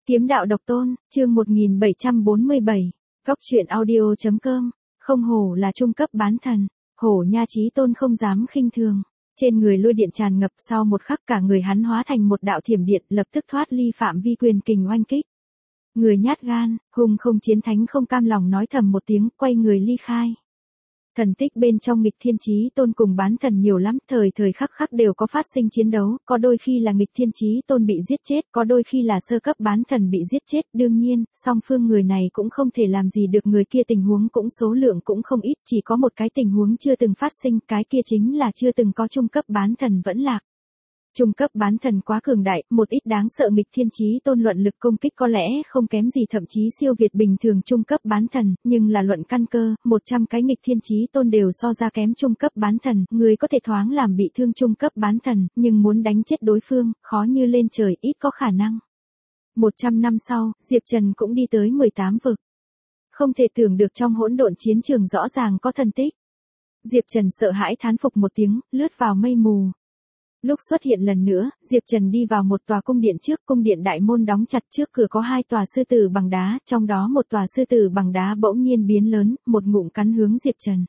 Kiếm đạo độc tôn, chương 1747, Góc truyện audio.com, không hổ là trung cấp bán thần, hổ nha chí tôn không dám khinh thường. Trên người lôi điện tràn ngập, sau một khắc cả người hắn hóa thành một đạo thiểm điện, lập tức thoát ly phạm vi quyền kình oanh kích. Người nhát gan, hùng không chiến thánh không cam lòng nói thầm một tiếng, quay người ly khai. Thần tích bên trong nghịch thiên chí tôn cùng bán thần nhiều lắm, thời thời khắc khắc đều có phát sinh chiến đấu, có đôi khi là nghịch thiên chí tôn bị giết chết, có đôi khi là sơ cấp bán thần bị giết chết, đương nhiên, song phương người này cũng không thể làm gì được người kia, tình huống cũng số lượng cũng không ít, chỉ có một cái tình huống chưa từng phát sinh, cái kia chính là chưa từng có trung cấp bán thần vẫn lạc. Trung cấp bán thần quá cường đại, một ít đáng sợ nghịch thiên chí tôn luận lực công kích có lẽ không kém gì, thậm chí siêu việt bình thường trung cấp bán thần, nhưng là luận căn cơ, 100 cái nghịch thiên chí tôn đều so ra kém trung cấp bán thần, người có thể thoáng làm bị thương trung cấp bán thần, nhưng muốn đánh chết đối phương, khó như lên trời, ít có khả năng. 100 năm sau, Diệp Trần cũng đi tới 18 vực. Không thể tưởng được trong hỗn độn chiến trường rõ ràng có thần tích. Diệp Trần sợ hãi thán phục một tiếng, lướt vào mây mù. Lúc xuất hiện lần nữa, Diệp Trần đi vào một tòa cung điện trước, cung điện đại môn đóng chặt, trước cửa có hai tòa sư tử bằng đá, trong đó một tòa sư tử bằng đá bỗng nhiên biến lớn, một ngụm cắn hướng Diệp Trần.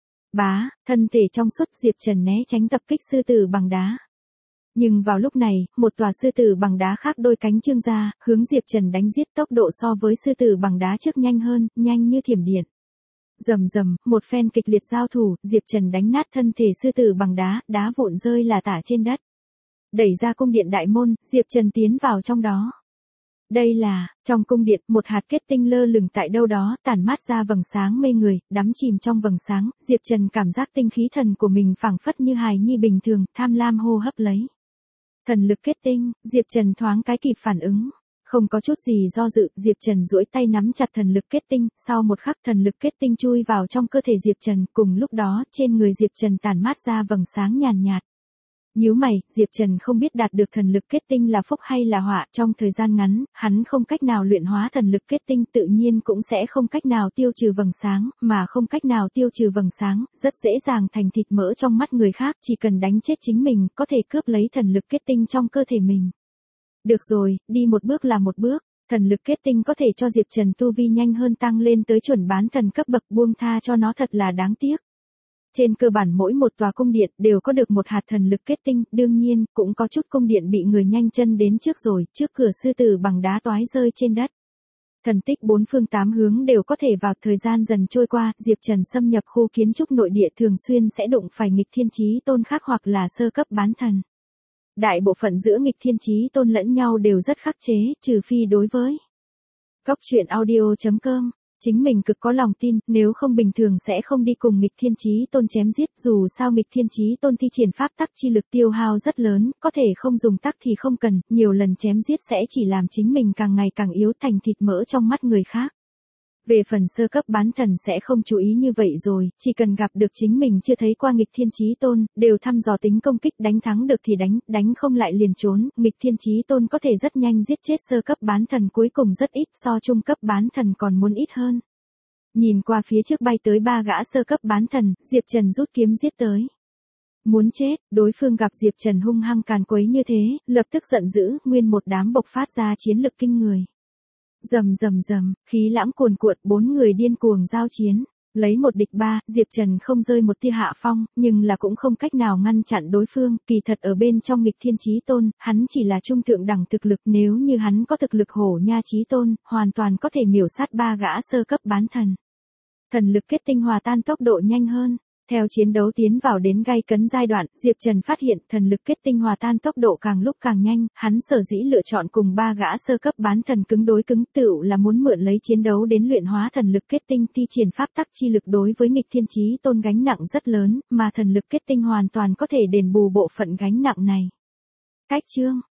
Bá, thân thể trong suốt, Diệp Trần né tránh tập kích sư tử bằng đá. Nhưng vào lúc này, một tòa sư tử bằng đá khác đôi cánh trương ra, hướng Diệp Trần đánh giết, tốc độ so với sư tử bằng đá trước nhanh hơn, nhanh như thiểm điện. Rầm rầm, một phen kịch liệt giao thủ, Diệp Trần đánh nát thân thể sư tử bằng đá, đá vụn rơi là tả trên đất. Đẩy ra cung điện đại môn, Diệp Trần tiến vào trong đó. Đây là, trong cung điện, một hạt kết tinh lơ lửng tại đâu đó, tản mát ra vầng sáng mê người, đắm chìm trong vầng sáng, Diệp Trần cảm giác tinh khí thần của mình phảng phất như hài nhi bình thường, tham lam hô hấp lấy. Thần lực kết tinh, Diệp Trần thoáng cái kịp phản ứng. Không có chút gì do dự, Diệp Trần duỗi tay nắm chặt thần lực kết tinh, sau một khắc thần lực kết tinh chui vào trong cơ thể Diệp Trần, cùng lúc đó, trên người Diệp Trần tản mát ra vầng sáng nhàn nhạt. Nhíu mày, Diệp Trần không biết đạt được thần lực kết tinh là phúc hay là họa, trong thời gian ngắn, hắn không cách nào luyện hóa thần lực kết tinh, tự nhiên cũng sẽ không cách nào tiêu trừ vầng sáng, mà không cách nào tiêu trừ vầng sáng, rất dễ dàng thành thịt mỡ trong mắt người khác, chỉ cần đánh chết chính mình, có thể cướp lấy thần lực kết tinh trong cơ thể mình. Được rồi, đi một bước là một bước, thần lực kết tinh có thể cho Diệp Trần tu vi nhanh hơn tăng lên tới chuẩn bán thần cấp bậc, buông tha cho nó thật là đáng tiếc. Trên cơ bản mỗi một tòa cung điện đều có được một hạt thần lực kết tinh, đương nhiên, cũng có chút cung điện bị người nhanh chân đến trước rồi, trước cửa sư tử bằng đá toái rơi trên đất. Thần tích bốn phương tám hướng đều có thể vào, thời gian dần trôi qua, Diệp Trần xâm nhập khu kiến trúc nội địa thường xuyên sẽ đụng phải nghịch thiên chí tôn khác hoặc là sơ cấp bán thần. Đại bộ phận giữa nghịch thiên chí tôn lẫn nhau đều rất khắc chế, trừ phi đối với Góc truyện audio.com, chính mình cực có lòng tin, nếu không bình thường sẽ không đi cùng nghịch thiên chí tôn chém giết, dù sao nghịch thiên chí tôn thi triển pháp tắc chi lực tiêu hao rất lớn, có thể không dùng tắc thì không cần, nhiều lần chém giết sẽ chỉ làm chính mình càng ngày càng yếu thành thịt mỡ trong mắt người khác. Về phần sơ cấp bán thần sẽ không chú ý như vậy rồi, chỉ cần gặp được chính mình chưa thấy qua nghịch thiên chí tôn, đều thăm dò tính công kích, đánh thắng được thì đánh, đánh không lại liền trốn, nghịch thiên chí tôn có thể rất nhanh giết chết sơ cấp bán thần, cuối cùng rất ít, so trung cấp bán thần còn muốn ít hơn. Nhìn qua phía trước bay tới ba gã sơ cấp bán thần, Diệp Trần rút kiếm giết tới. Muốn chết, đối phương gặp Diệp Trần hung hăng càn quấy như thế, lập tức giận dữ, nguyên một đám bộc phát ra chiến lực kinh người. Rầm rầm rầm, khí lãng cuồn cuộn, bốn người điên cuồng giao chiến, lấy một địch ba, Diệp Trần không rơi một tia hạ phong, nhưng là cũng không cách nào ngăn chặn đối phương, kỳ thật ở bên trong nghịch thiên chí tôn, hắn chỉ là trung thượng đẳng thực lực, nếu như hắn có thực lực hổ nha chí tôn, hoàn toàn có thể miểu sát ba gã sơ cấp bán thần. Thần lực kết tinh hòa tan tốc độ nhanh hơn. Theo chiến đấu tiến vào đến gay cấn giai đoạn, Diệp Trần phát hiện thần lực kết tinh hòa tan tốc độ càng lúc càng nhanh, hắn sở dĩ lựa chọn cùng ba gã sơ cấp bán thần cứng đối cứng, tựu là muốn mượn lấy chiến đấu đến luyện hóa thần lực kết tinh, thi triển pháp tắc chi lực đối với nghịch thiên chí tôn gánh nặng rất lớn, mà thần lực kết tinh hoàn toàn có thể đền bù bộ phận gánh nặng này. Cách chương